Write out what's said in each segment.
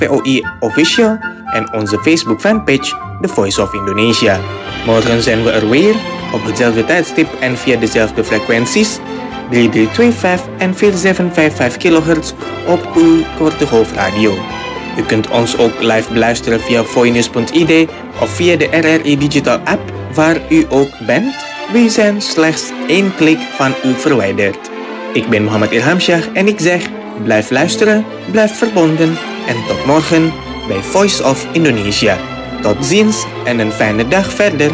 POI Official en onze Facebook fanpage The Voice of Indonesia. Morgen zijn we er weer, op hetzelfde tijdstip en via dezelfde frequenties, 3325 en 4755 kHz op uw korte golfradio. U kunt ons ook live beluisteren via voinews.id of via de RRI Digital app waar u ook bent. We zijn slechts 1 klik van u verwijderd. Ik ben Mohammed Ilhamshah en ik zeg, blijf luisteren, blijf verbonden en tot morgen bij Voice of Indonesia. Tot ziens en een fijne dag verder.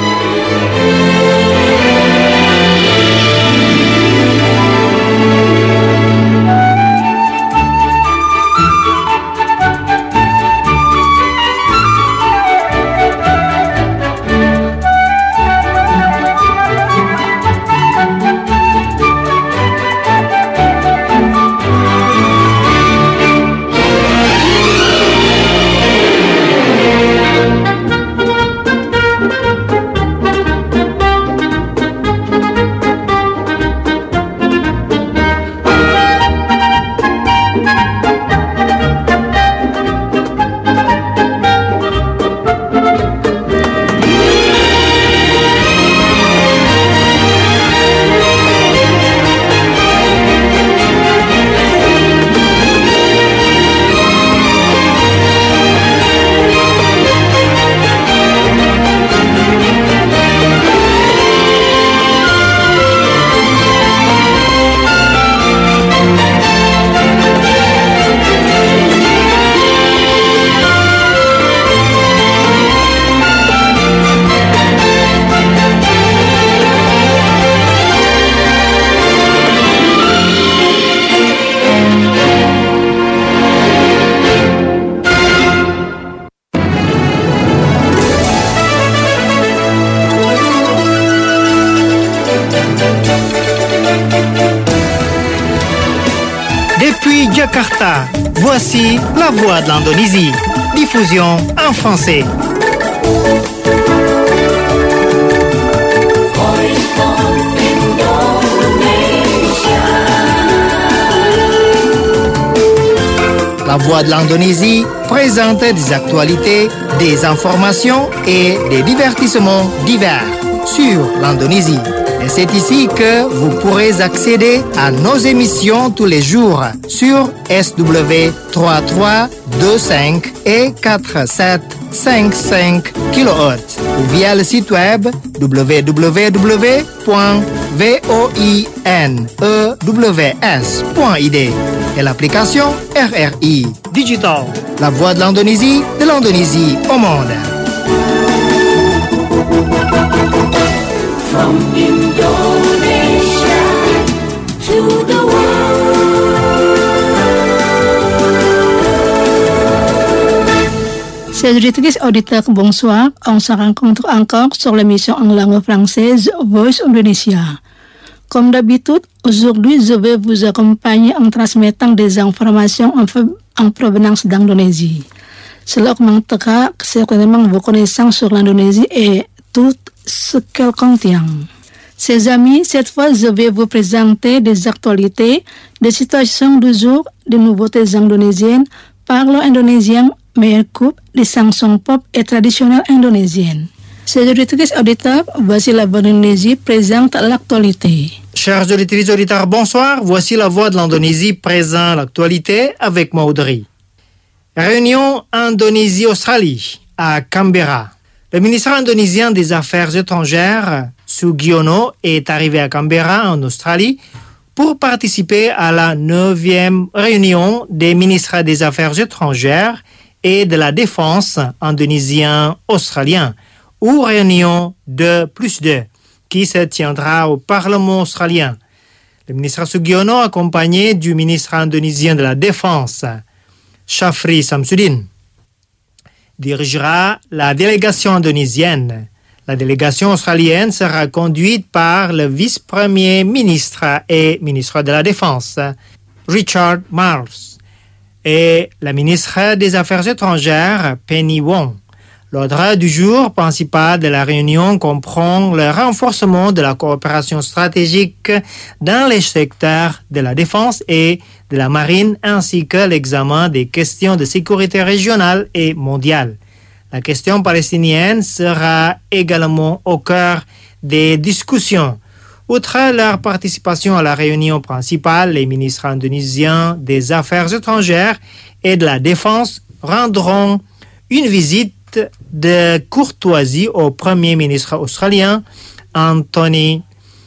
Depuis Jakarta, voici La Voix de l'Indonésie. Diffusion en français. La Voix de l'Indonésie présente des actualités, des informations et des divertissements divers sur l'Indonésie. Et c'est ici que vous pourrez accéder à nos émissions tous les jours sur SW 3325 et 4755 kHz ou via le site web www.voinews.id et l'application RRI Digital, la voix de l'Indonésie au monde. From Indonesia to the world. Chers auditeurs, bonsoir. On se rencontre encore sur l'émission en langue française Voice Indonesia. Comme d'habitude, aujourd'hui, je vais vous accompagner en transmettant des informations en provenance d'Indonésie. Cela augmentera certainement vos connaissances sur l'Indonésie et tout ce qu'elle contient. Chers amis, cette fois, je vais vous présenter des actualités, des situations du jour, des nouveautés indonésiennes, parlons indonésien, meilleure coupe, des chansons pop et traditionnelles indonésiennes. Chers auditeurs, voici La Voix de l'Indonésie présente l'actualité. Chers auditeurs, bonsoir. Voici La Voix de l'Indonésie présente l'actualité avec Maudry. Réunion Indonésie-Australie à Canberra. Le ministre indonésien des Affaires étrangères, Sugiono, est arrivé à Canberra, en Australie, pour participer à la 9e réunion des ministres des Affaires étrangères et de la Défense indonésien-australien, ou réunion 2+2, qui se tiendra au Parlement australien. Le ministre Sugiono, accompagné du ministre indonésien de la Défense, Shafri Samsudin, dirigera la délégation indonésienne. La délégation australienne sera conduite par le vice-premier ministre et ministre de la Défense, Richard Marles, et la ministre des Affaires étrangères, Penny Wong. L'ordre du jour principal de la réunion comprend le renforcement de la coopération stratégique dans les secteurs de la défense et de la marine, ainsi que l'examen des questions de sécurité régionale et mondiale. La question palestinienne sera également au cœur des discussions. Outre leur participation à la réunion principale, les ministres indonésiens des Affaires étrangères et de la Défense rendront une visite de courtoisie au Premier ministre australien Anthony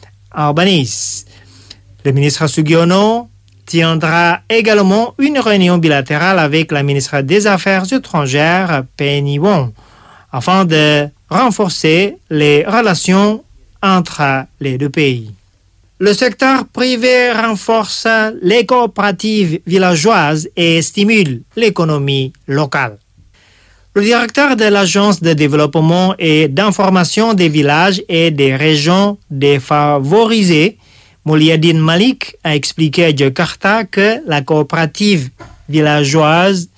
Albanese. Le ministre Sugiono tiendra également une réunion bilatérale avec la ministre des Affaires étrangères Penny Wong afin de renforcer les relations entre les deux pays. Le secteur privé renforce les coopératives villageoises et stimule l'économie locale. Le directeur de l'Agence de développement et d'information des villages et des régions défavorisées, Mulyadin Malik, a expliqué à Jakarta que la coopérative villageoise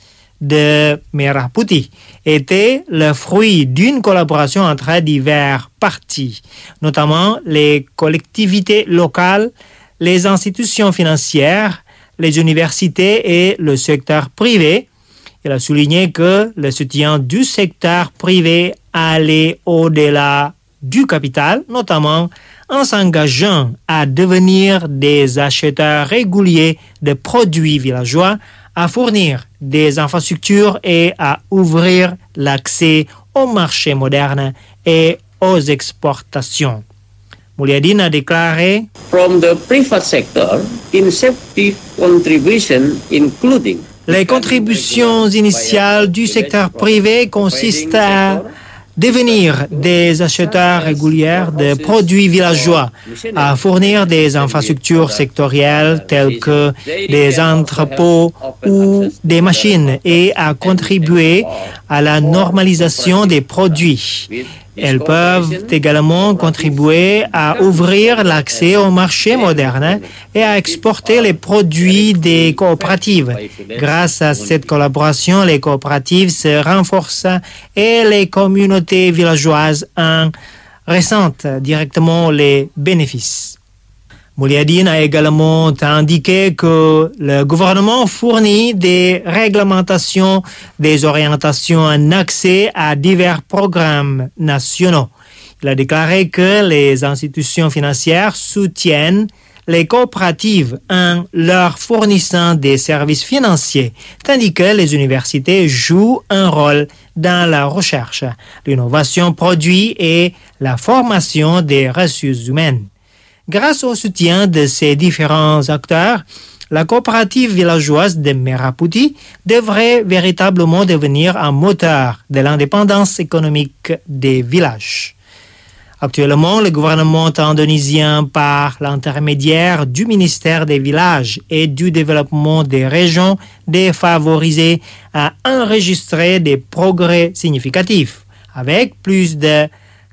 de Merah Putih était le fruit d'une collaboration entre divers parties, notamment les collectivités locales, les institutions financières, les universités et le secteur privé. Il a souligné que le soutien du secteur privé allait au-delà du capital, notamment en s'engageant à devenir des acheteurs réguliers de produits villageois, à fournir des infrastructures et à ouvrir l'accès au marché moderne et aux exportations. Mulyadin a déclaré From the private sector, incentive contribution including les contributions initiales du secteur privé consistent à devenir des acheteurs réguliers de produits villageois, à fournir des infrastructures sectorielles telles que des entrepôts ou des machines et à contribuer à la normalisation des produits. Elles peuvent également contribuer à ouvrir l'accès au marché moderne et à exporter les produits des coopératives. Grâce à cette collaboration, les coopératives se renforcent et les communautés villageoises en ressentent directement les bénéfices. Mulyadin a également indiqué que le gouvernement fournit des réglementations, des orientations en accès à divers programmes nationaux. Il a déclaré que les institutions financières soutiennent les coopératives en leur fournissant des services financiers, tandis que les universités jouent un rôle dans la recherche, l'innovation produit et la formation des ressources humaines. Grâce au soutien de ces différents acteurs, la coopérative villageoise de Merah Putih devrait véritablement devenir un moteur de l'indépendance économique des villages. Actuellement, le gouvernement indonésien, par l'intermédiaire du ministère des Villages et du Développement des régions défavorisées, a enregistré des progrès significatifs, avec plus de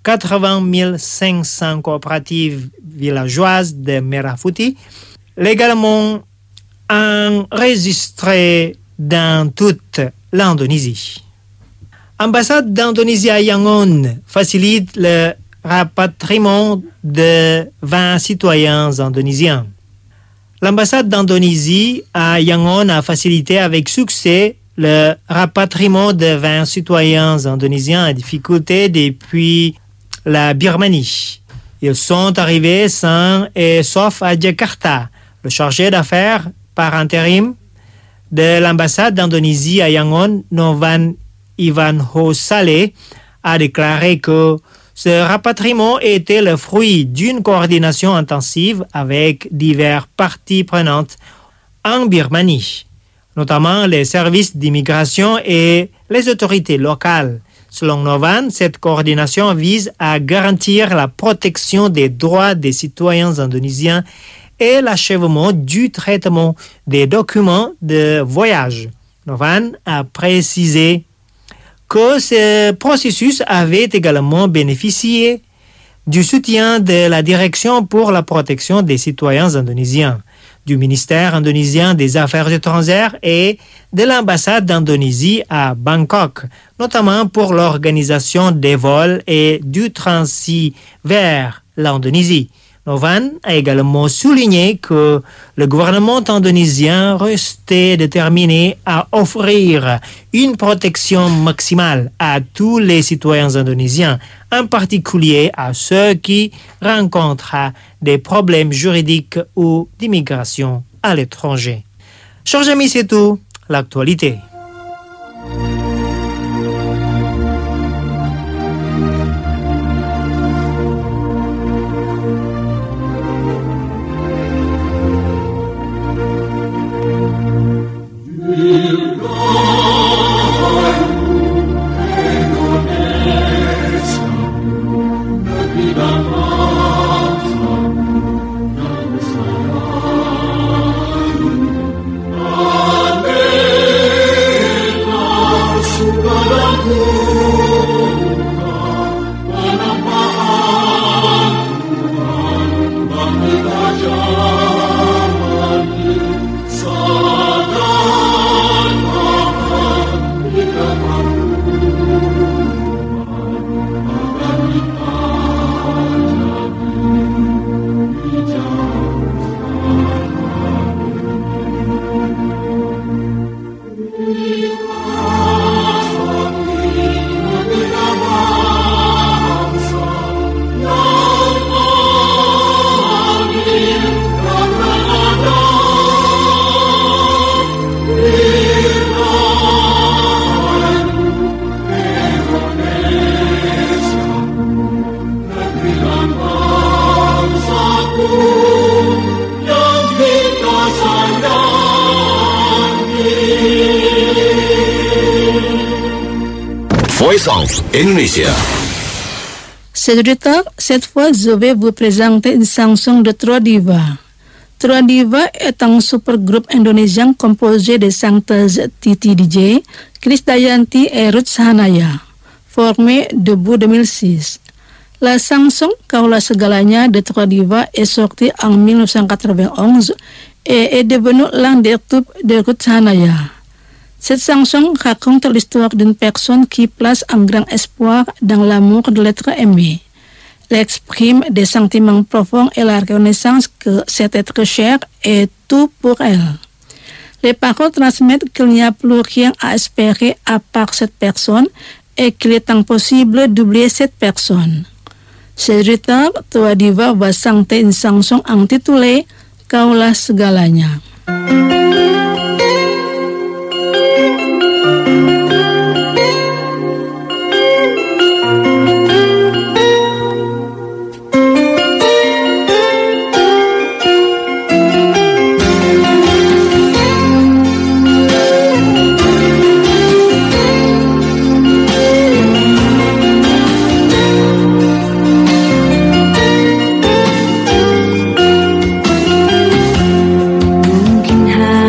80 500 coopératives villageoises de Merah Putih, légalement enregistrées dans toute l'Indonésie. L'ambassade d'Indonésie à Yangon facilite le rapatriement de 20 citoyens indonésiens. L'ambassade d'Indonésie à Yangon a facilité avec succès le rapatriement de 20 citoyens indonésiens en difficulté depuis la Birmanie. Ils sont arrivés sains et saufs à Jakarta. Le chargé d'affaires par intérim de l'ambassade d'Indonésie à Yangon, Novan Ivanhoe Saleh, a déclaré que ce rapatriement était le fruit d'une coordination intensive avec diverses parties prenantes en Birmanie, notamment les services d'immigration et les autorités locales. Selon Novan, cette coordination vise à garantir la protection des droits des citoyens indonésiens et l'achèvement du traitement des documents de voyage. Novan a précisé que ce processus avait également bénéficié du soutien de la Direction pour la protection des citoyens indonésiens. du ministère indonésien des Affaires étrangères et de l'ambassade d'Indonésie à Bangkok, notamment pour l'organisation des vols et du transit vers l'Indonésie. Novan a également souligné que le gouvernement indonésien restait déterminé à offrir une protection maximale à tous les citoyens indonésiens, en particulier à ceux qui rencontrent des problèmes juridiques ou d'immigration à l'étranger. Chers amis, c'est tout. L'actualité. Voice of Indonesia. Chers auditeurs, cette fois, je vais vous présenter une chanson de Trio Diva. Trio Diva est un supergroupe indonésien composé de chanteuses Titi DJ, Krisdayanti et Ruth Sahanaya, formé début 2006. La chanson Kaulah Segalanya de Trio Diva est sortie en 1991 et est devenue l'un des tubes de Ruth Sahanaya. Cette chanson raconte l'histoire d'une personne qui place un grand espoir dans l'amour de l'être aimé. Elle exprime des sentiments profonds et la reconnaissance que cet être cher est tout pour elle. Les paroles transmettent qu'il n'y a plus rien à espérer à part cette personne et qu'il est impossible d'oublier cette personne. Chers auditeurs, Trio Diva va chanter une chanson intitulée Kaulah Segalanya. Mungkin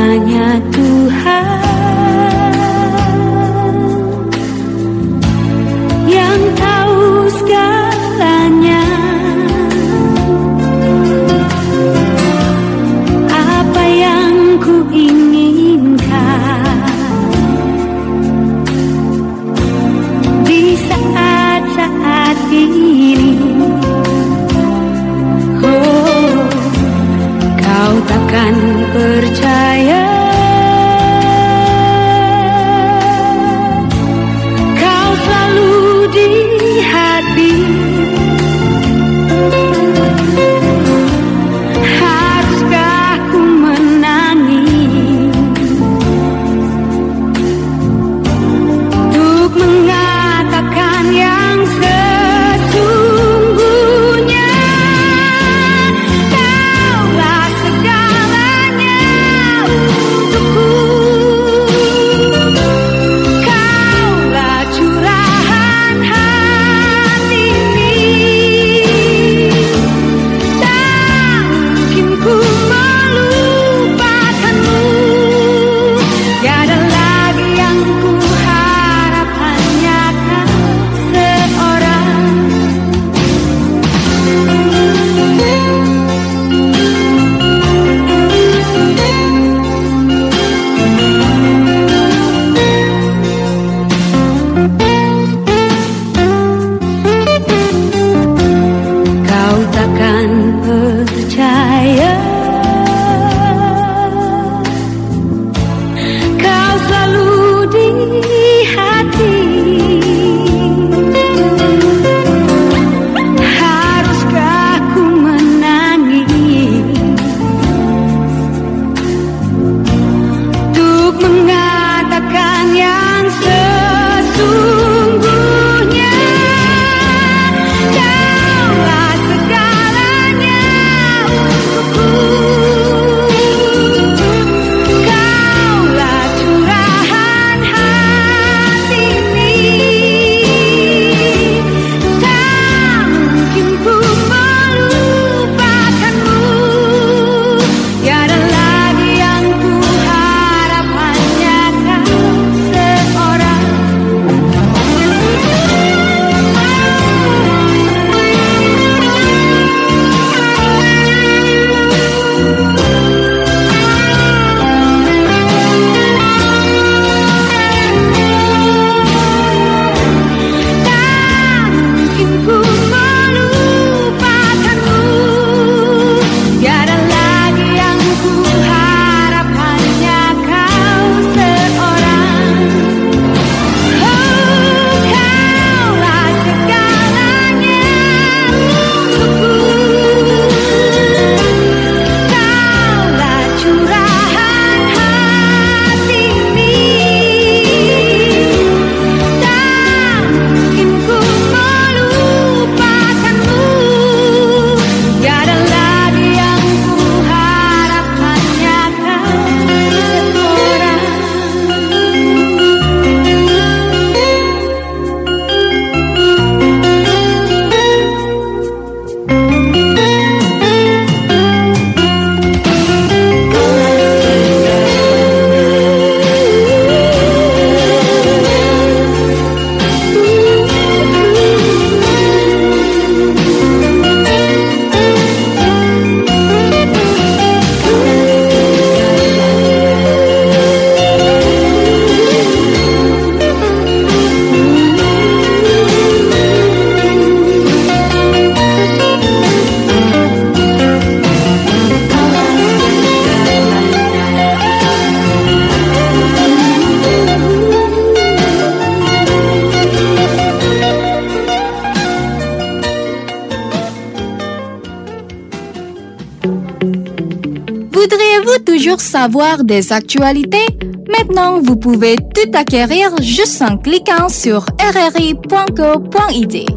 toujours savoir des actualités? Maintenant, vous pouvez tout acquérir juste en cliquant sur rri.co.id.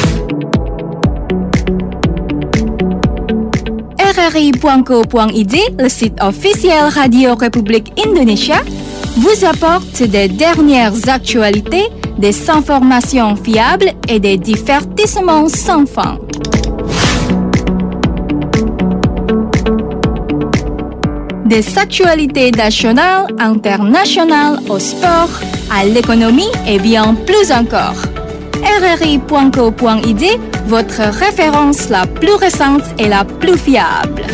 rri.co.id, le site officiel Radio République Indonésia, vous apporte des dernières actualités, des informations fiables et des divertissements sans fin. Des actualités nationales, internationales, au sport, à l'économie et bien plus encore. rri.co.id, votre référence la plus récente et la plus fiable.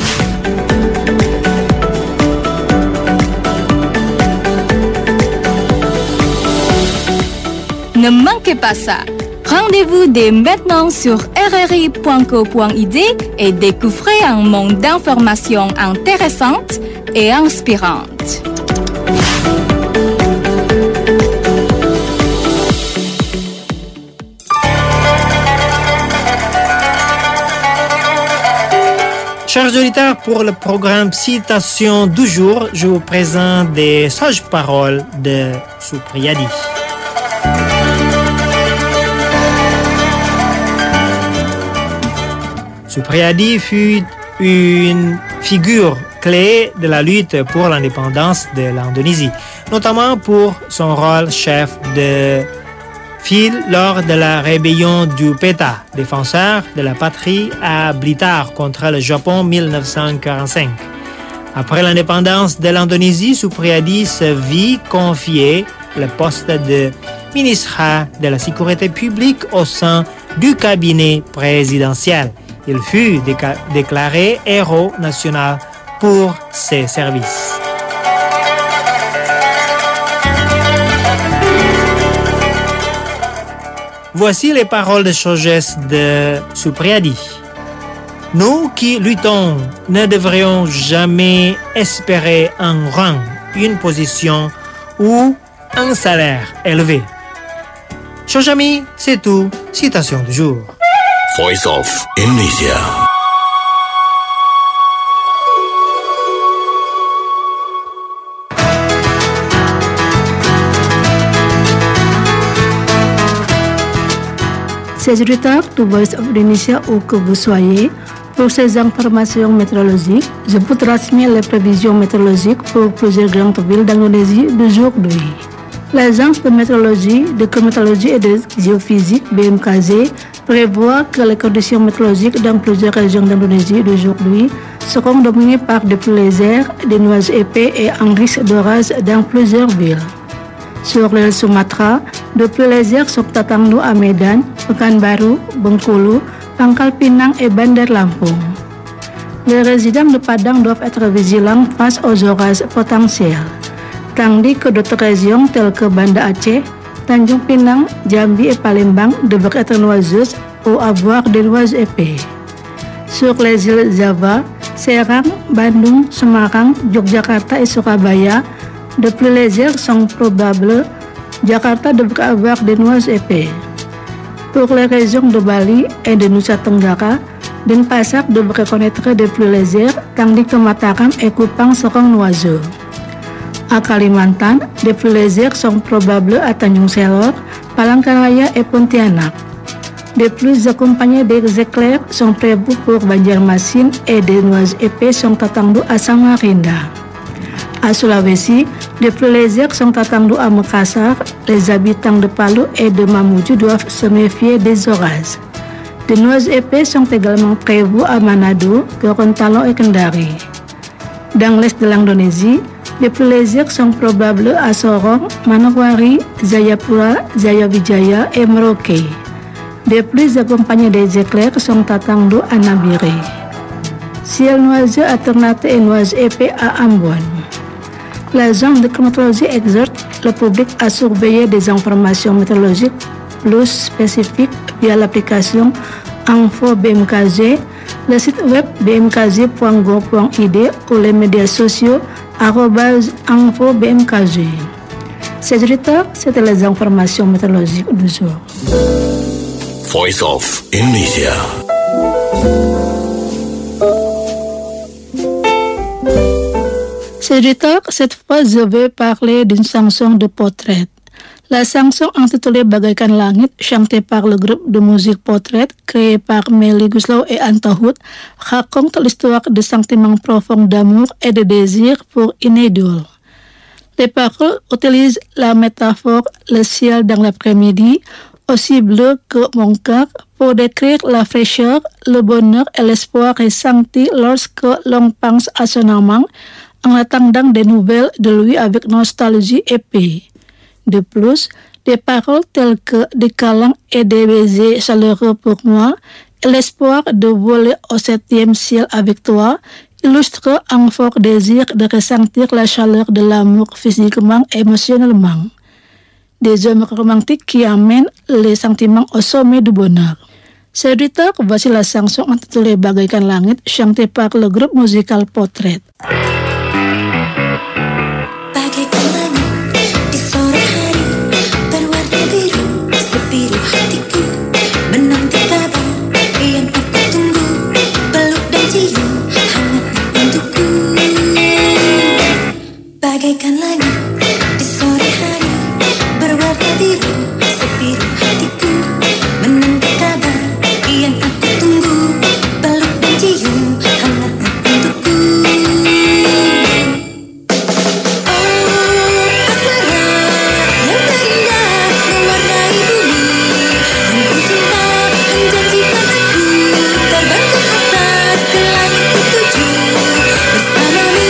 Ne manquez pas ça. Rendez-vous dès maintenant sur rri.co.id et découvrez un monde d'informations intéressantes et inspirantes. Chers auditeurs, pour le programme Citation du jour, je vous présente des sages paroles de Supriyadi. Supriyadi fut une figure clé de la lutte pour l'indépendance de l'Indonésie, notamment pour son rôle chef de file lors de la rébellion du PETA, défenseur de la patrie à Blitar contre le Japon en 1945. Après l'indépendance de l'Indonésie, Supriyadi se vit confier le poste de ministre de la Sécurité publique au sein du cabinet présidentiel. Il fut déclaré héros national pour ses services. Voici les paroles de sagesse de Supriyadi. Nous qui luttons ne devrions jamais espérer un rang, une position ou un salaire élevé. Chers amis, c'est tout. Citation du jour. Voice of Indonesia. Chers auditeurs de Voice of Indonesia où que vous soyez, pour ces informations météorologiques, je vous transmets les prévisions météorologiques pour plusieurs grandes villes d'Indonésie d'aujourd'hui. L'Agence de météorologie, de climatologie et de géophysique BMKG prévoit que les conditions météorologiques dans plusieurs régions d'Indonésie d'aujourd'hui seront dominées par des pluies légères, des nuages épais et un risque d'orage dans plusieurs villes. Sur l'île Sumatra, de pluies légères sont attendues à Medan, Pekanbaru, Bengkulu, Pangkal Pinang et Bandar Lampung. Les résidents de Padang doivent être vigilants face aux orages potentiels, tandis que d'autres régions telles que Banda Aceh, Tanjung Pinang, Jambi et Palembang devraient être nuageuses ou avoir des nuages épais. Sur les îles Java, Serang, Bandung, Semarang, Yogyakarta et Surabaya, de pluies légères sont probables. Jakarta devrait avoir des nuages épais. Pour les régions de Bali et de Nusa Tenggara, Denpasar devrait connaître des pluies légères, tandis que Mataram et Kupang seront nuageux. À Kalimantan, des pluies légères sont probables à Tanjung Selor, Palangkaraya et Pontianak. Des pluies accompagnées des éclairs sont prévues pour Banjarmasin et des nuages épais sont attendus à Samarinda. À Sulawesi, des pluies légères sont attendues à Makassar. Les habitants de Palu et de Mamuju doivent se méfier des orages. Des nuages épais sont également prévus à Manado, Gorontalo et Kendari. Dans l'est de l'Indonésie, des pluies légères sont probables à Sorong, Manokwari, Jayapura, Jayawijaya et Merauke. Des pluies accompagnées des éclairs sont attendues à Nabire. Ciel nuageux alternaté et nuages épais à Ambon. L'agence de climatologie exhorte le public à surveiller des informations météorologiques plus spécifiques via l'application Info BMKG, le site web bmkg.go.id ou les médias sociaux @info BMKG. Chers auditeurs, c'était les informations météorologiques du jour. Voice of Indonesia. Chers auditeurs, cette fois je vais parler d'une chanson de portrait. La chanson intitulée Bagaikan Langit, chantée par le groupe de musique Portrait, créé par Melly Guslow et Anta Hood, raconte l'histoire de sentiments profonds d'amour et de désir pour une idole. Les paroles utilisent la métaphore le ciel dans l'après-midi, aussi bleu que mon cœur, pour décrire la fraîcheur, le bonheur et l'espoir ressenti lorsque l'on pense à son amant, en attendant des nouvelles de lui avec nostalgie et paix. De plus, des paroles telles que des câlins et des baisers chaleureux pour moi et l'espoir de voler au 7e ciel avec toi illustrent un fort désir de ressentir la chaleur de l'amour physiquement et émotionnellement. Des hommes romantiques qui amènent les sentiments au sommet du bonheur. Chers auditeurs, voici la chanson intitulée Bagaikan Langit, chantée par le groupe musical Portrait. Bagaikan langit di sore hari, berwarna biru sebiru hatiku, menanti kabar yang aku tunggu, peluk dan cium hangatnya untukku. Oh, asmara yang terindah mewarnai bumi, yang ku cinta menjanjikan aku terbang ke atas ke langit ketujuh bersamamu.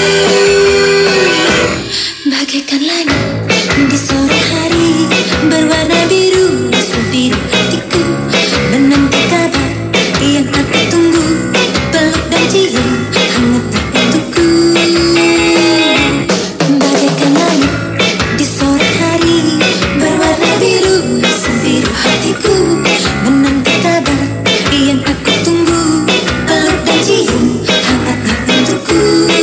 Bagaikan langit di sore hari, berwarna biru sebiru hatiku, menanti kabar yang aku tunggu, peluk dan cium hangatnya untukku. Bagaikan langit di sore hari, berwarna biru sebiru hatiku, menanti kabar yang aku tunggu, peluk dan cium hangatnya untukku.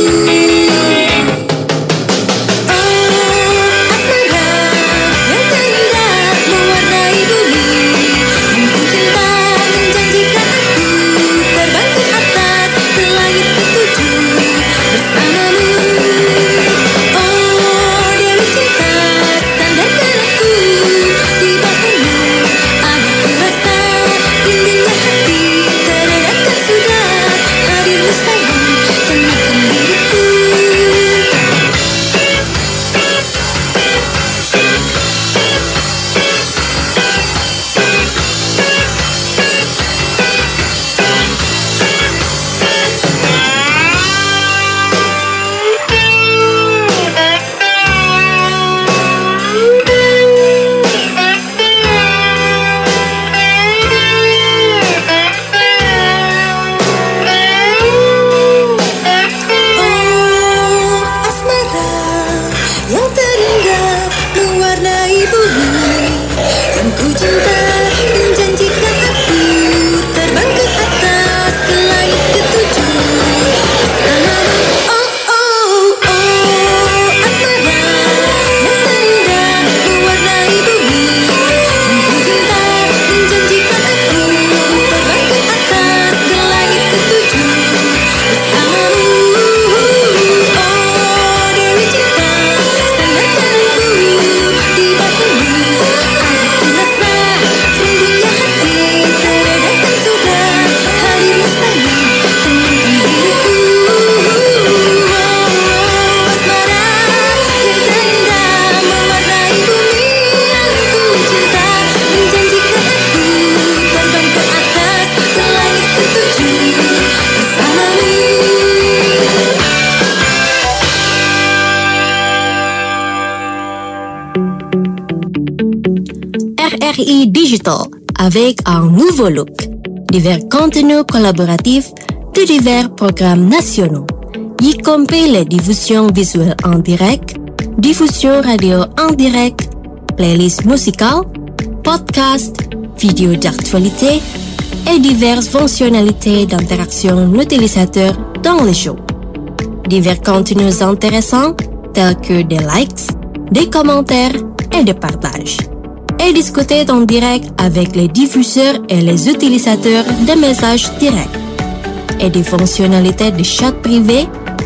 RRI Digital avec un nouveau look, divers contenus collaboratifs de divers programmes nationaux, y compris les diffusions visuelles en direct, diffusion radio en direct, playlists musicales, podcasts, vidéos d'actualité et diverses fonctionnalités d'interaction utilisateur dans les shows. Divers contenus intéressants tels que des likes, des commentaires et des partages. Et discuter en direct avec les diffuseurs et les utilisateurs de messages directs. Et des fonctionnalités de chat privé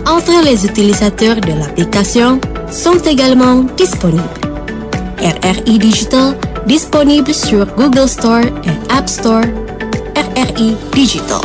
entre les utilisateurs de l'application sont également disponibles. RRI Digital disponible sur Google Store et App Store. RRI Digital.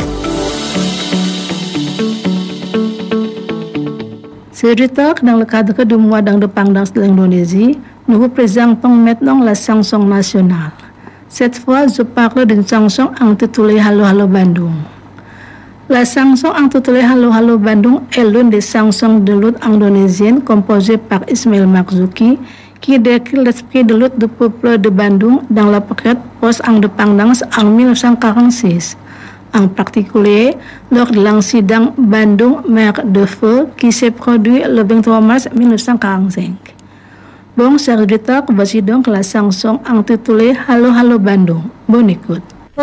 Secrétaire, dans le cadre du mois d'indépendance de l'Indonésie, nous vous présentons maintenant la chanson nationale. Cette fois, je parle d'une chanson intitulée Halo Halo Bandung. La chanson intitulée Halo Halo Bandung est l'une des chansons de lutte indonésienne composée par Ismail Marzuki qui décrit l'esprit de lutte du peuple de Bandung dans la période post-indépendance en 1946. En particulier lors de l'incident Bandung Mer de Feu qui s'est produit le 23 mars 1945. Bon, chers auditeurs, voici donc la chanson intitulée Halo Halo Bandung. Bonne écoute.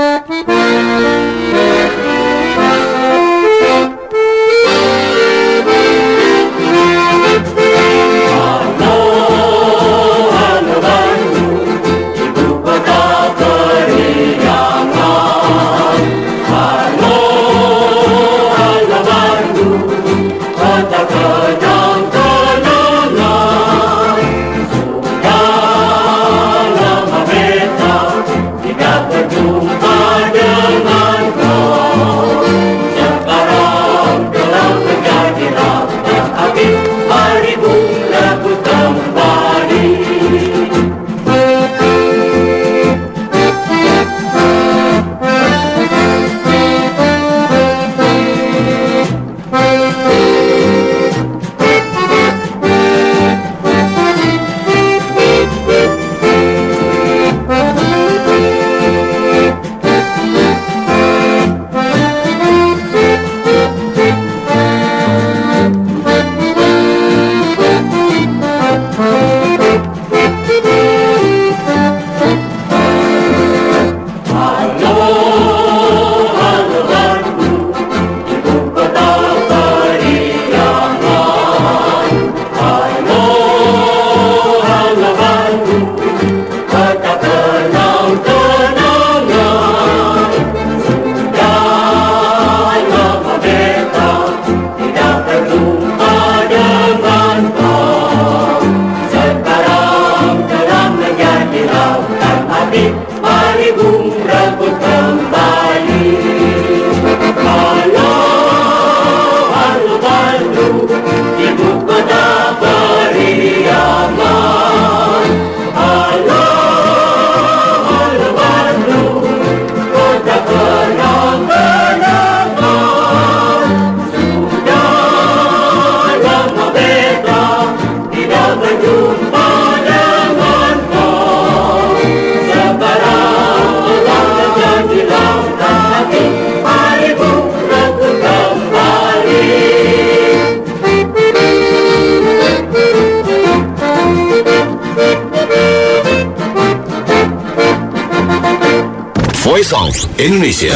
Voice of Indonesia.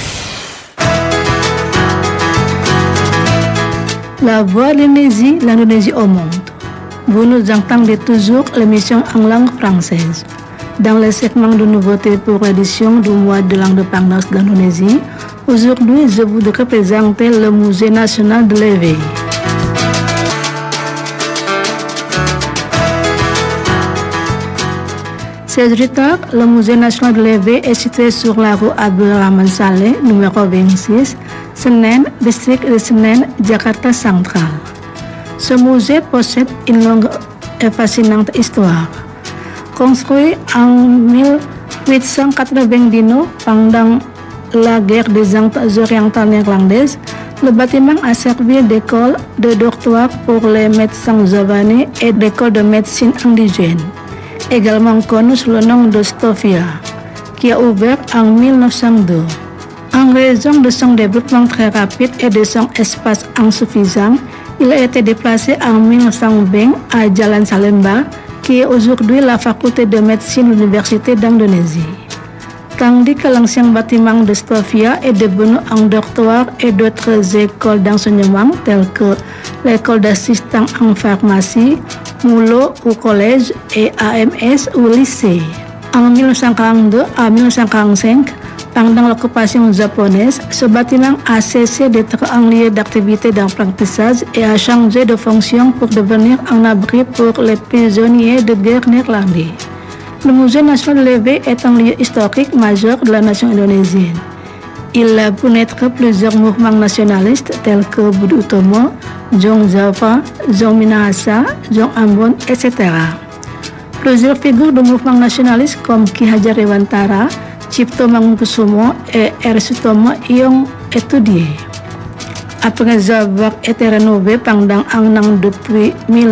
La voix de l'Indonésie au monde. Vous nous entendez toujours l'émission en langue française. Dans le segment de nouveautés pour l'édition du mois de l'indépendance d'Indonésie, aujourd'hui je voudrais présenter le Musée national de l'éveil. Chers auditeurs, le Musée national de l'éveil est situé sur la rue Abdurrahman Saleh, numéro 26, Senen, district de Senen, Jakarta Central. Ce musée possède une longue et fascinante histoire. Construit en 1890 pendant la guerre des Indes orientales néerlandaises, le bâtiment a servi d'école de dortoir pour les médecins javanais et d'école de médecine indigène, également connu sous le nom de Stovia, qui a ouvert en 1902. En raison de son développement très rapide et de son espace insuffisant, il a été déplacé en 1920 à Jalan Salemba, qui est aujourd'hui la faculté de médecine de l'Université d'Indonésie. Tandis que l'ancien bâtiment de Stovia est devenu un dortoir et d'autres écoles d'enseignement telles que l'école d'assistant en pharmacie, MULO ou collège et AMS ou lycée. En 1942 à 1945, Pendant l'occupation japonaise, ce bâtiment a cessé d'être un lieu d'activité d'apprentissage et a changé de fonction pour devenir un abri pour les prisonniers de guerre néerlandais. Le Musée national de l'éveil est un lieu historique majeur de la nation indonésienne. Il a pu naître plusieurs mouvements nationalistes tels que Budi Utomo, Jong Java, Jong Minahasa, Jong Ambon, etc. Plusieurs figures du mouvement nationaliste comme Ki Hajar Dewantara, Cipto Mangunkusumo et R. Sutomo y ont étudié. Après avoir été rénové pendant un an depuis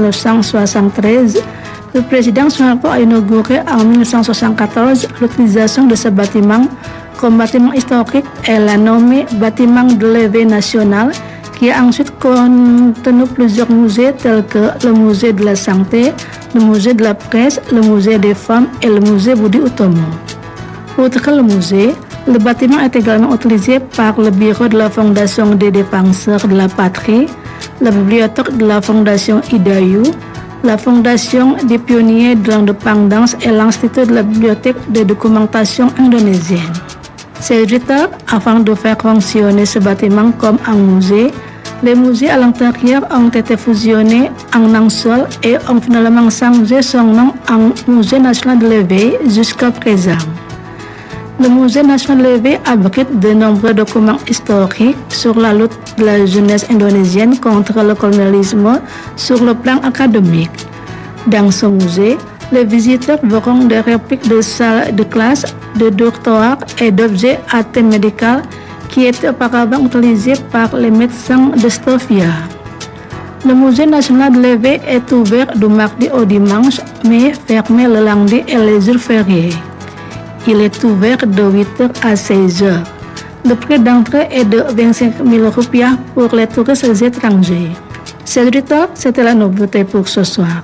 1973, le président Suharto a inauguré en 1974 l'utilisation de ce bâtiment comme bâtiment historique et l'a nommé bâtiment de l'éveil national, qui a ensuite contenu plusieurs musées tels que le musée de la santé, le musée de la presse, le musée des femmes et le musée Budi Utomo. Outre le musée, le bâtiment est également utilisé par le bureau de la Fondation des défenseurs de la patrie, la bibliothèque de la Fondation Idayu, la Fondation des pionniers de l'indépendance et l'Institut de la bibliothèque de documentation indonésienne. Ces résultats, afin de faire fonctionner ce bâtiment comme un musée, les musées à l'intérieur ont été fusionnés en un seul et ont finalement changé son nom en Musée national de l'éveil jusqu'à présent. Le Musée national de l'éveil abrite de nombreux documents historiques sur la lutte de la jeunesse indonésienne contre le colonialisme sur le plan académique. Dans ce musée, les visiteurs verront des répliques de salles de classe, de dortoirs et d'objets à thème médical qui étaient auparavant utilisés par les médecins de Stovia. Le Musée national de l'éveil est ouvert du mardi au dimanche, mais fermé le lundi et les jours fériés. Il est ouvert de 8h à 16h. Le prix d'entrée est de 25 000 rupiah pour les touristes étrangers. C'était la nouveauté pour ce soir.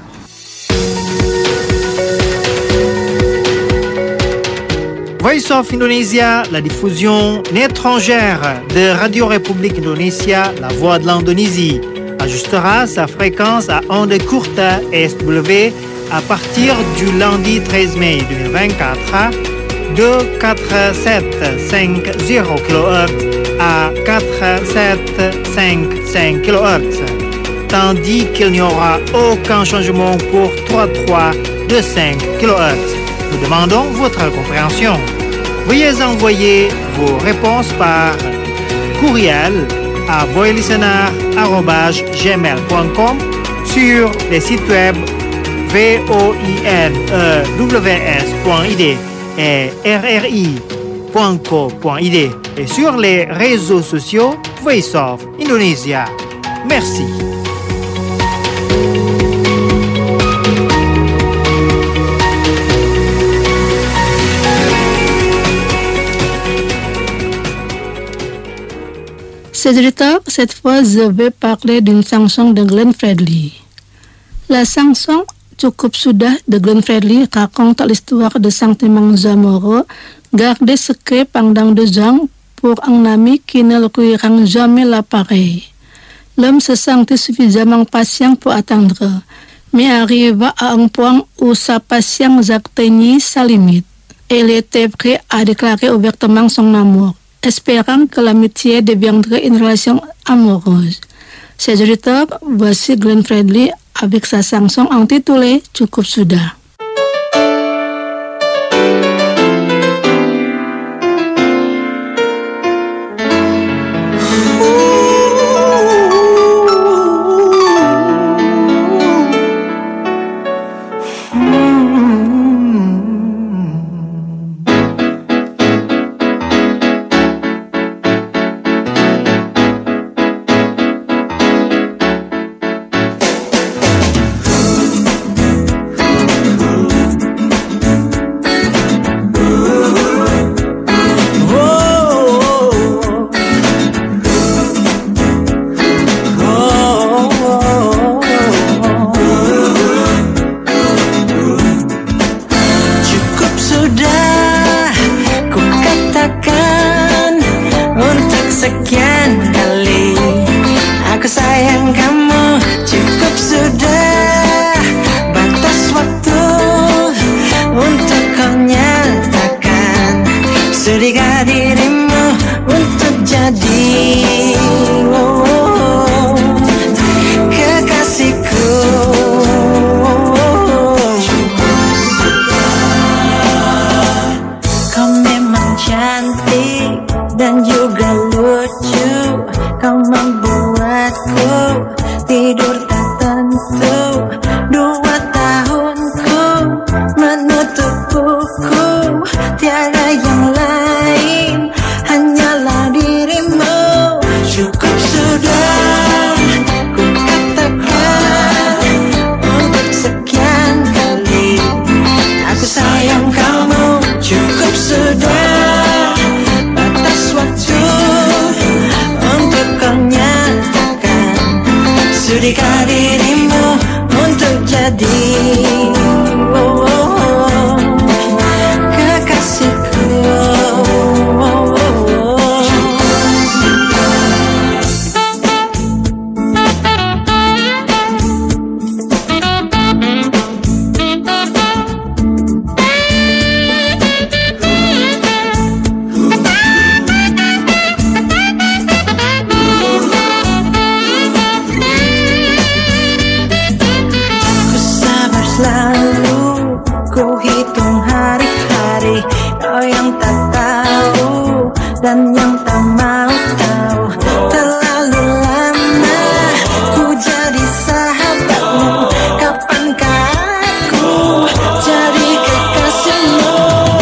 Voice of Indonesia, la diffusion étrangère de Radio République Indonésia, la voix de l'Indonésie, ajustera sa fréquence à ondes courtes SW à partir du lundi 13 mai 2024 de 4750 kHz à 4755 kHz, tandis qu'il n'y aura aucun changement pour 3325 kHz. Nous demandons votre compréhension. Veuillez envoyer vos réponses par courriel à voilistener@gmail.com sur les sites web voinews.id et rri.co.id et sur les réseaux sociaux Voice of Indonesia. Merci. Cette fois, je vais parler d'une chanson de Glenn Fredly. La chanson Cukup Sudah de Glenn Fredly raconte l'histoire de sentiments amoureux gardés secrets pendant 2 ans pour un ami qui ne lui rend jamais l'appareil. L'homme se sentait suffisamment patient pour attendre, mais arriva à un point où sa patience atteignit sa limite. Il était prêt à déclarer ouvertement son amour, espérant que l'amitié deviendrait une relation amoureuse. Chers auditeurs, voici Glenn Fredly avec sa chanson intitulée Cukup Sudah. Sekian kali aku sayang kamu, cukup sudah batas waktu untuk kau nyatakan sudikah diri jadi kekasihku. Kau memang cantik dan juga lucu. Kau membuatku tidur tak tentu. 2 tahunku menutup buku. Tiada yang lain, hanyalah dirimu. Cukup sudah, ku katakan untuk sekian kali. Aku sayang kamu. Cukup sudah, batas waktu untuk kau nyatakan. Sudikah dirimu untuk jadi kekasihku. Ku sabar selalu, ku hitung hari-hari. Kau yang tak tahu dan yang tak mau tahu. Terlalu lama ku jadi sahabatmu. Kapankah aku jadi kekasihmu?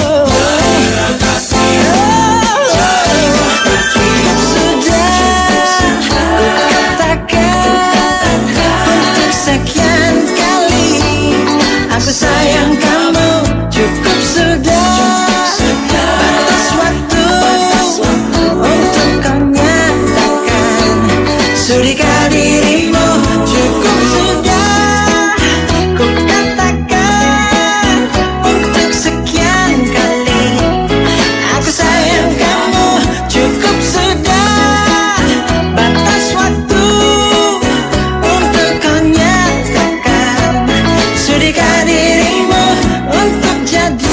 Sudah ku katakan untuk sekian kali. Aku sayang kamu. Cukup sudah, batas waktu untuk kau nyatakan. Sudikah dirimu. Cukup sudah, ku katakan untuk sekian kali. Aku sayang kamu. Cukup sudah, batas waktu untuk kau nyatakan. Sudikah dirimu untuk jadi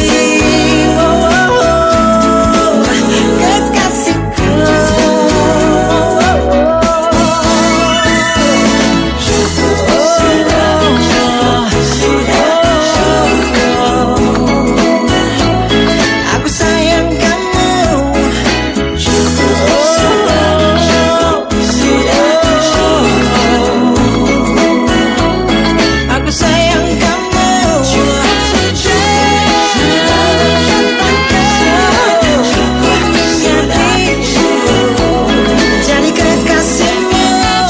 kekasihku. Aku sayang kamu. Aku sayang kamu. Jadi kekasihmu.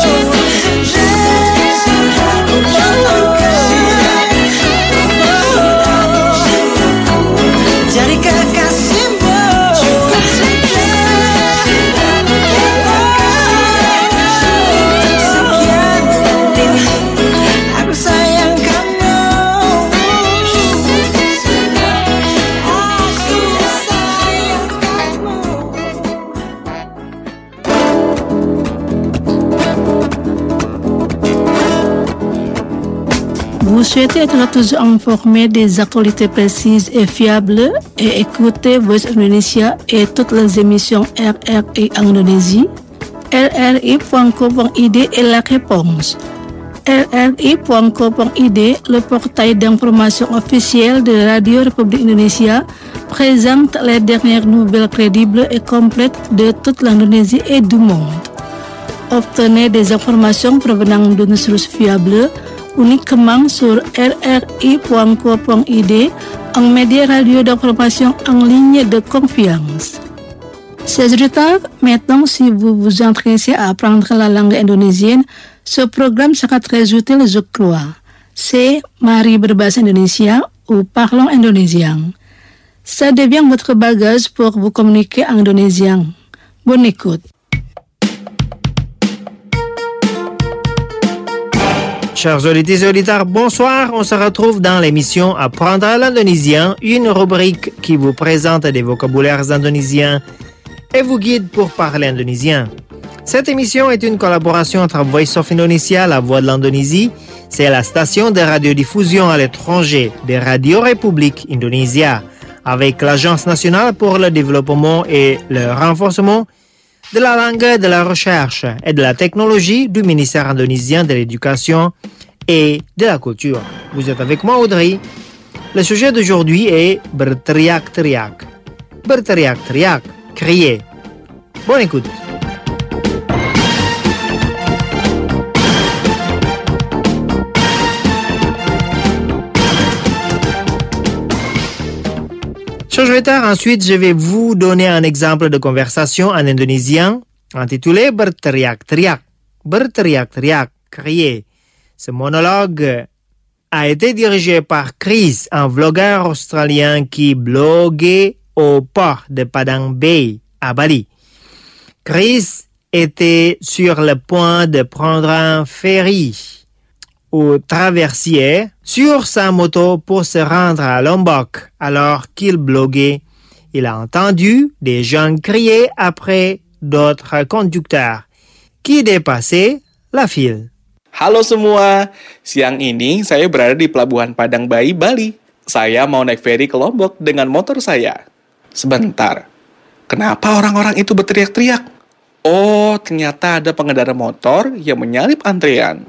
Jadi kekasihmu. Sekian kali aku sayang kamu. Aku sayang kamu. Vous souhaitez être toujours informé des actualités précises et fiables et écouter Voice Indonesia et toutes les émissions RRI en Indonésie? RRI.co.id est la réponse. RRI.co.id, le portail d'information officiel de Radio République Indonésia, présente les dernières nouvelles crédibles et complètes de toute l'Indonésie et du monde. Obtenez des informations provenant d'une source fiable uniquement sur rri.co.id, un média radio d'information en ligne de confiance. Chers auditeurs, maintenant, si vous vous intéressez à apprendre la langue indonésienne, ce programme sera très utile, je crois. C'est Mari berbahasa Indonesia ou Parlons indonésien. Ça devient votre bagage pour vous communiquer en indonésien. Bonne écoute. Chers auditeurs et auditeurs, bonsoir. On se retrouve dans l'émission Apprendre l'indonésien, une rubrique qui vous présente des vocabulaires indonésiens et vous guide pour parler indonésien. Cette émission est une collaboration entre Voice of Indonesia, la voix de l'Indonésie, c'est la station de radiodiffusion à l'étranger de Radio République Indonesia, avec l'Agence nationale pour le développement et le renforcement de la langue, de la recherche et de la technologie du ministère indonésien de l'Éducation et de la Culture. Vous êtes avec moi, Audrey. Le sujet d'aujourd'hui est berteriak-teriak. Berteriak-teriak, crier. Bonne écoute. Chers auditeurs, ensuite, je vais vous donner un exemple de conversation en indonésien intitulé berteriak-teriak. Berteriak-teriak, crier. Ce monologue a été dirigé par Chris, un vlogueur australien qui bloguait au port de Padang Bay à Bali. Chris était sur le point de prendre un ferry ou traversier sur sa moto pour se rendre à Lombok. Alors qu'il bloguait, il a entendu des gens crier après d'autres conducteurs qui dépassaient la file. Halo semua, siang ini saya berada di Pelabuhan Padang Bay, Bali. Saya mau naik feri ke Lombok dengan motor saya. Sebentar, kenapa orang-orang itu berteriak-teriak? Oh, ternyata ada pengendara motor yang menyalip antrean.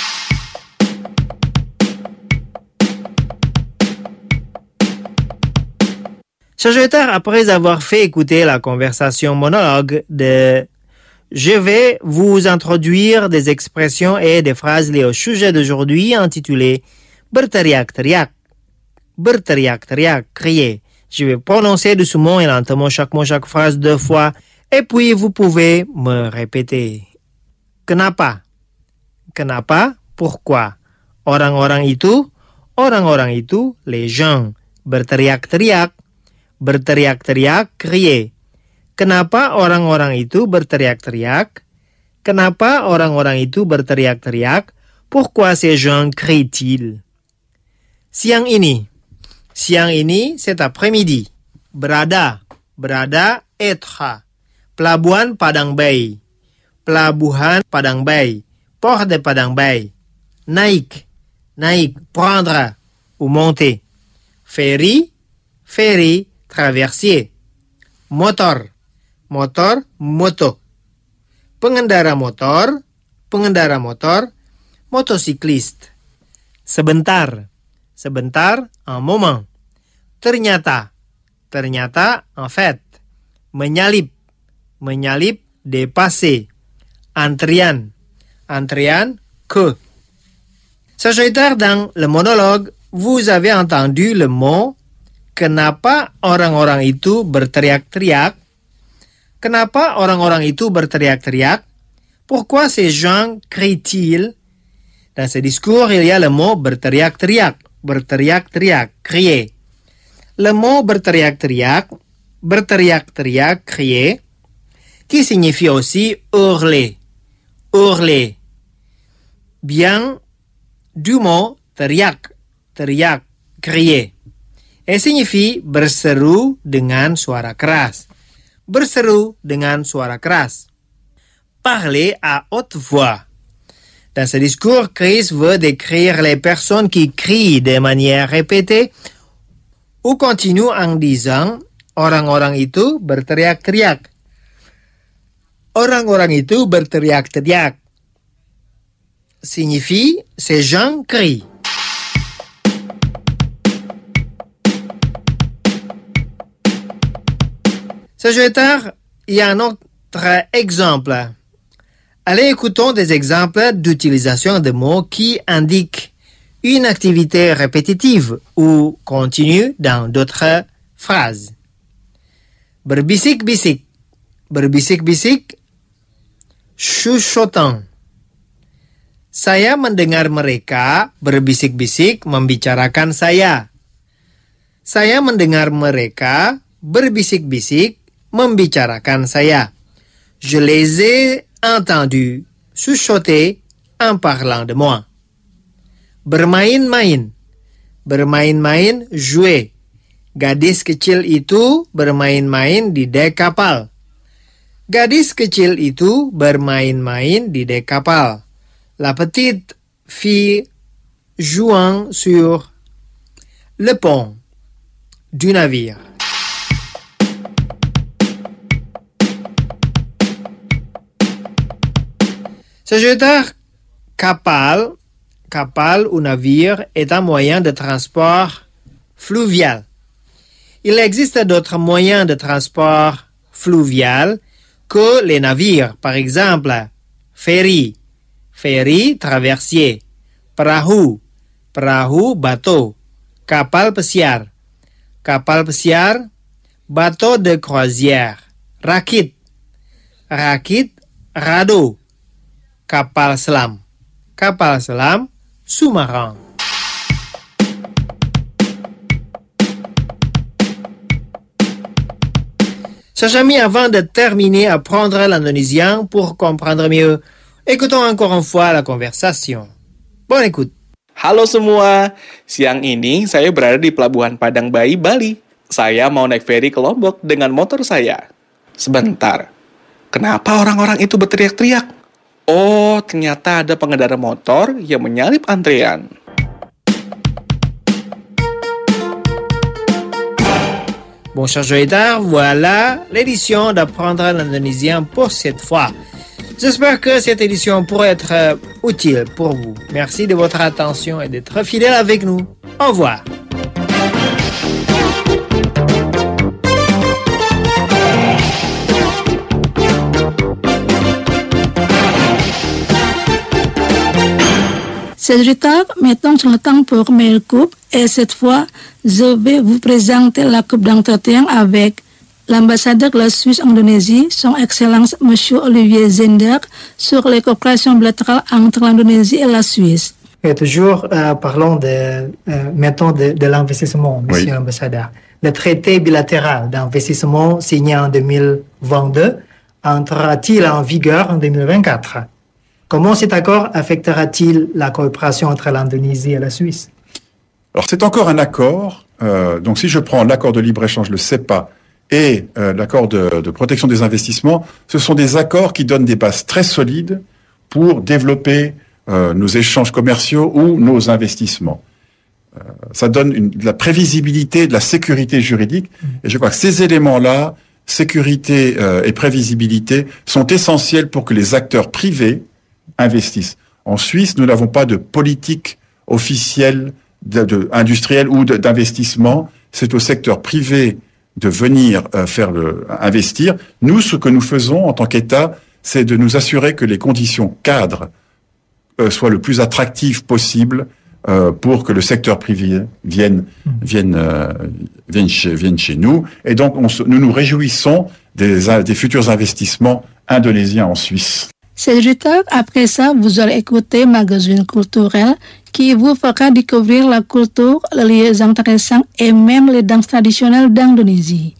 Chers auditeurs, après avoir fait écouter la conversation monologue de je vais vous introduire des expressions et des phrases liées au sujet d'aujourd'hui intitulé berteriak-teriak. Berteriak-teriak, crier. Je vais prononcer doucement et lentement chaque mot, chaque phrase 2 fois et puis vous pouvez me répéter. Kenapa? Kenapa? Pourquoi? Orang-orang itu, les gens. Berteriak-teriak. Berteriak-teriak, crier. Kenapa orang-orang itu berteriak-teriak? Kenapa orang-orang itu berteriak-teriak? Pourquoi ces gens crient-ils? Siang ini, cet après-midi. Berada, être. Pelabuhan Padang Bay. Pelabuhan Padang Bay. Port de Padang Bay. Naik, prendre ou monter. Ferry, traversier. Motor, moto. Pengendara motor, motocycliste. Sebentar, un moment. Ternyata, en fait. Menyalip, dépasser. Antrian, que. Sagittaire, dans le monologue, vous avez entendu le mot kenapa orang-orang itu berteriak-teriak? Kenapa orang-orang itu berteriak-teriak? Pourquoi ces gens crient-ils? Dans ce discours, il y a le mot berteriak-teriak. Berteriak-teriak, crier. Le mot berteriak-teriak, crier, qui signifie aussi hurler. Bien du mot teriak, crier. Et signifie berseru dengan suara keras. Parler à haute voix. Dans ce discours, Chris veut décrire les personnes qui crient de manière répétée ou continuent en disant orang-orang itu berteriak-teriak. Orang-orang itu berteriak-teriak signifie ces gens crient. Sagittaire, il y a un autre exemple. Allez, écoutons des exemples d'utilisation de mots qui indiquent une activité répétitive ou continue dans d'autres phrases. Berbisik-bisik, chuchotant. Saya mendengar mereka berbisik-bisik membicarakan saya. Saya mendengar mereka berbisik-bisik membicarakan saya. Je les ai entendus chuchoter en parlant de moi. Bermain-main, jouer. Gadis kecil itu bermain-main di dek kapal. Gadis kecil itu bermain-main di dek kapal. La petite fille jouant sur le pont du navire. Sagittaire, kapal ou navire est un moyen de transport fluvial. Il existe d'autres moyens de transport fluvial que les navires. Par exemple, ferry, traversier, perahu, bateau, kapal pesiar, bateau de croisière, rakit, radeau, kapal selam, sous-marin. Chers amis, avant de terminer, apprendre l'indonésien pour comprendre mieux, écoutons encore une fois la conversation. Bonne écoute. Halo semua, siang ini saya berada di Pelabuhan Padang Bayi, Bali. Saya mau naik feri ke Lombok dengan motor saya. Sebentar, kenapa orang-orang itu berteriak-teriak? Oh, ternyata ada pengendara motor yang menyalip antrean. Bon, chers auditeurs, voilà l'édition d'apprendre l'indonésien pour cette fois. J'espère que cette édition pourrait être utile pour vous. Merci de votre attention et d'être fidèle avec nous. Au revoir. C'est retard, maintenant c'est le temps pour mes coupes et cette fois, je vais vous présenter la coupe d'entretien avec l'ambassadeur de la Suisse en Indonésie, son Excellence M. Olivier Zender, sur les coopérations bilatérales entre l'Indonésie et la Suisse. Et toujours parlons maintenant de l'investissement, Monsieur l'ambassadeur. Le traité bilatéral d'investissement signé en 2022 entrera-t-il en vigueur en 2024? Comment cet accord affectera-t-il la coopération entre l'Indonésie et la Suisse? Alors c'est encore un accord. Donc si je prends l'accord de libre-échange, le CEPA, et l'accord de protection des investissements, ce sont des accords qui donnent des bases très solides pour développer nos échanges commerciaux ou nos investissements. Ça donne de la prévisibilité, de la sécurité juridique. Et je crois que ces éléments-là, sécurité et prévisibilité, sont essentiels pour que les acteurs privés investissent. En Suisse, nous n'avons pas de politique officielle industrielle ou d'investissement. C'est au secteur privé de venir investir. Nous, ce que nous faisons en tant qu'État, c'est de nous assurer que les conditions cadres soient le plus attractives possible pour que le secteur privé vienne chez nous. Et donc, nous nous réjouissons des futurs investissements indonésiens en Suisse. C'est retard, après ça, vous allez écouter Magazine culturel qui vous fera découvrir la culture, les lieux intéressants et même les danses traditionnelles d'Indonésie.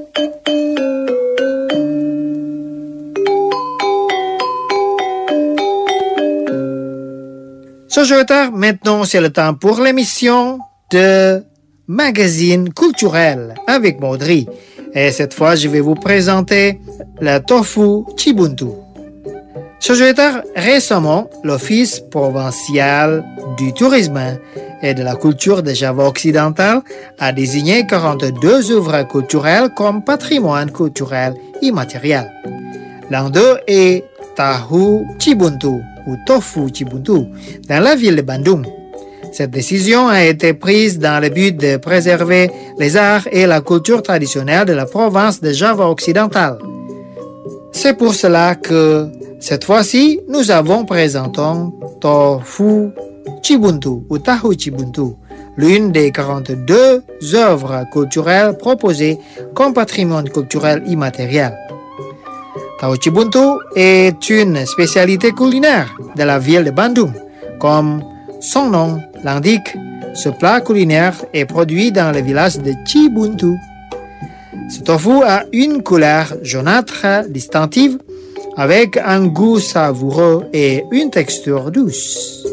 Chers maintenant c'est le temps pour l'émission de Magazine culturel avec Maudry. Et cette fois, je vais vous présenter le tofu Cibuntu. Récemment, l'Office provincial du tourisme et de la culture de Java occidental a désigné 42 œuvres culturelles comme patrimoine culturel immatériel. L'un d'eux est Tahu Cibuntu ou Tofu Cibuntu dans la ville de Bandung. Cette décision a été prise dans le but de préserver les arts et la culture traditionnelle de la province de Java occidental. C'est pour cela que cette fois-ci, nous avons présenté Tofu Cibuntu ou Tahu Cibuntu, l'une des 42 œuvres culturelles proposées comme patrimoine culturel immatériel. Tahu Cibuntu est une spécialité culinaire de la ville de Bandung. Comme son nom l'indique, ce plat culinaire est produit dans le village de Cibuntu. Ce tofu a une couleur jaunâtre distinctive avec un goût savoureux et une texture douce.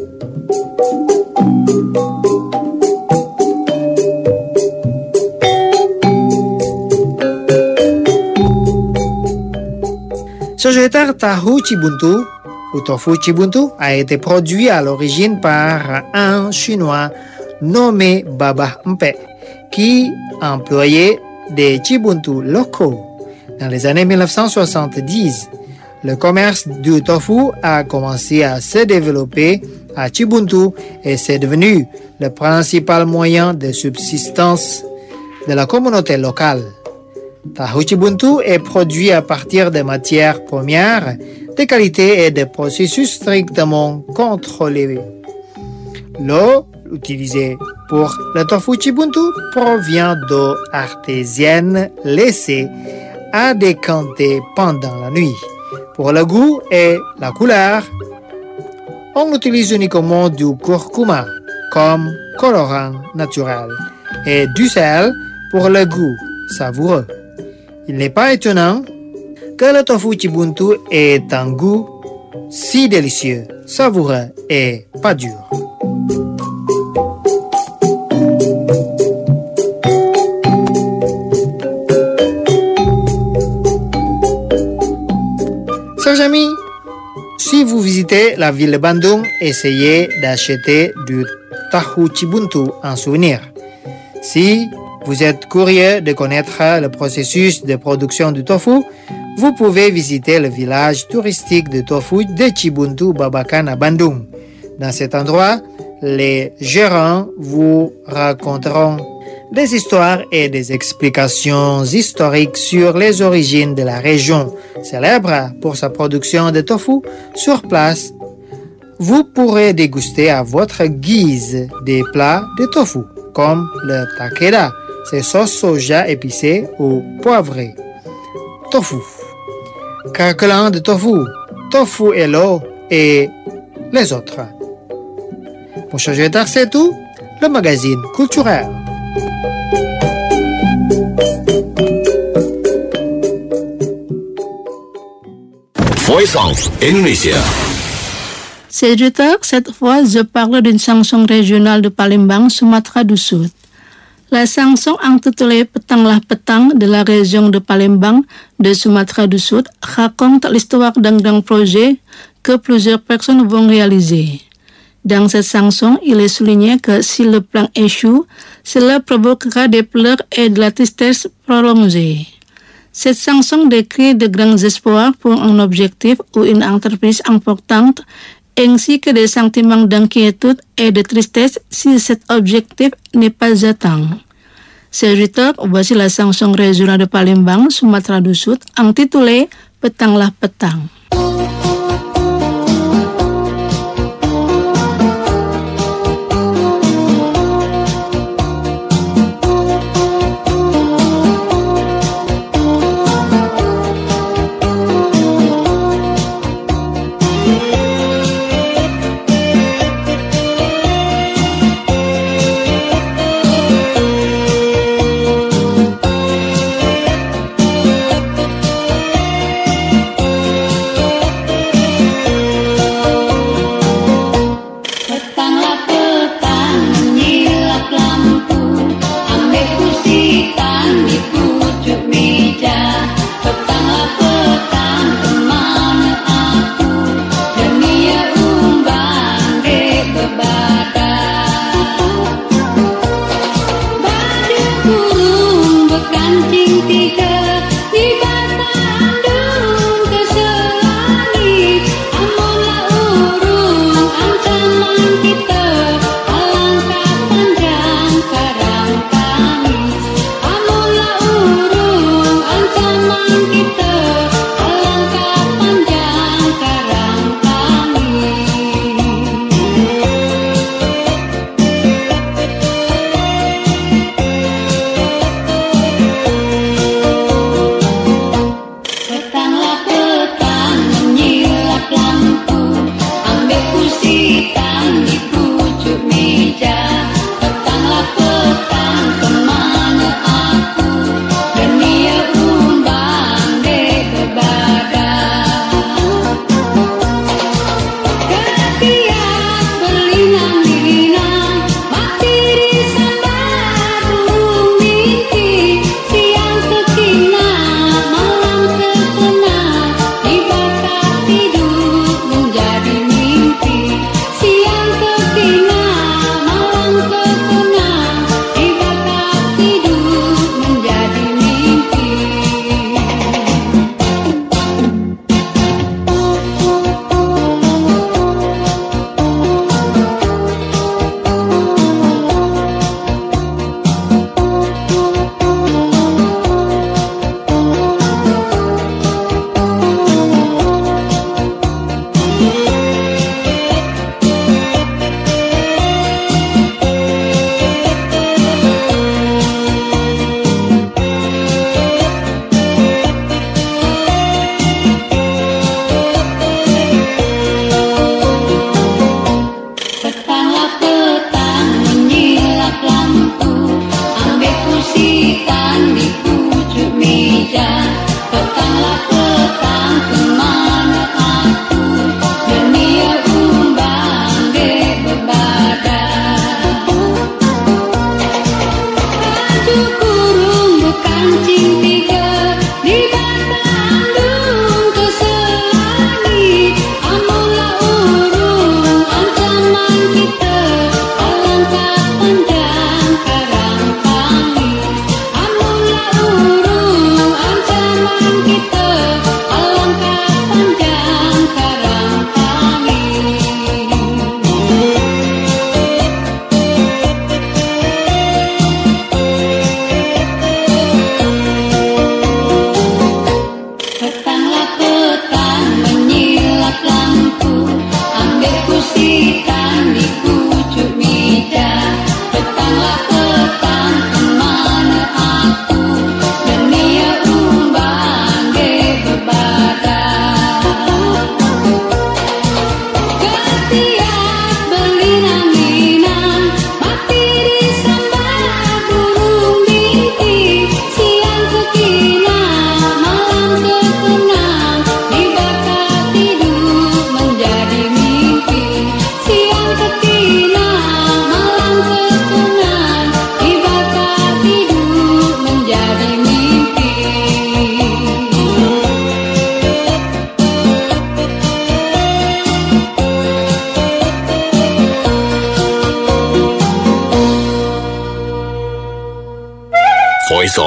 Ce Tahu Cibuntu ou Tofu Cibuntu a été produit à l'origine par un Chinois nommé Baba Mpe qui employait des Cibuntu locaux dans les années 1970 Le commerce du tofu a commencé à se développer à Chibuntu et c'est devenu le principal moyen de subsistance de la communauté locale. Tahu Chibuntu est produit à partir de matières premières de qualité et de processus strictement contrôlés. L'eau utilisée pour le tofu Chibuntu provient d'eau artésienne laissée à décanter pendant la nuit. Pour le goût et la couleur, on utilise uniquement du curcuma comme colorant naturel et du sel pour le goût savoureux. Il n'est pas étonnant que le tofu Chibuntu ait un goût si délicieux, savoureux et pas dur. Chers amis, si vous visitez la ville de Bandung, essayez d'acheter du tahu Chibuntu en souvenir. Si vous êtes curieux de connaître le processus de production du tofu, vous pouvez visiter le village touristique de tofu de Chibuntu Babakan à Bandung. Dans cet endroit, les gérants vous raconteront des histoires et des explications historiques sur les origines de la région, célèbre pour sa production de tofu. Sur place, vous pourrez déguster à votre guise des plats de tofu, comme le takeda, c'est sauce soja épicée ou poivrée. Tofu, craquelant de tofu, tofu hello et les autres. Pour changer d'art, c'est tout, le magazine culturel. Voice of Indonesia. Sejuta, cette fois, je parle d'une chanson régionale de Palembang, Sumatra du Sud. La chanson intitulée Petanglah Petang de la région de Palembang de Sumatra du Sud raconte l'histoire d'un projet que plusieurs personnes vont réaliser. Dans cette chanson, il est souligné que si le plan échoue, cela provoquera des pleurs et de la tristesse prolongée. Cette chanson décrit de grands espoirs pour un objectif ou une entreprise importante, ainsi que des sentiments d'inquiétude et de tristesse si cet objectif n'est pas atteint. Sejuta, voici la chanson régionale de Palembang, Sumatra du Sud, intitulée Petanglah Petang.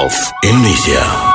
of Indonesia.